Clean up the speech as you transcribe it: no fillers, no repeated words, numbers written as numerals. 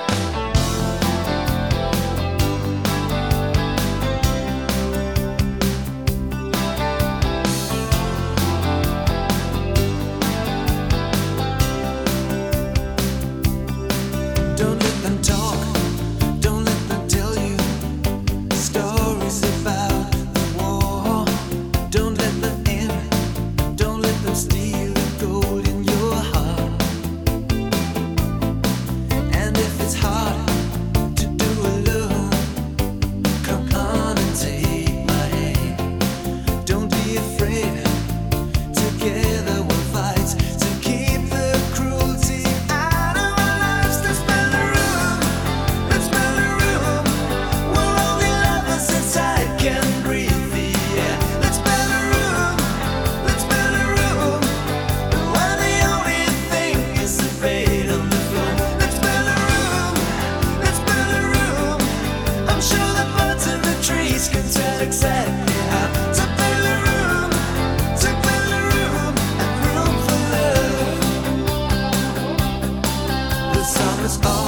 Don't let them talk, don't let them tell you stories about the war. Don't let them in, don't let them steal the gold in your heart. And if it's hard to do alone, come on and take my hand. Don't be afraid, together we'll fight to keep the cruelty out of our lives. Let's build a room, let's build a room where only lovers inside can breathe the air. Let's build a room, let's build a room where the only thing is the fate on the floor. Let's build a room, let's build a room. I'm sure the birds and the trees can tell exactly how to build a room, to build a room and room for love. The song is all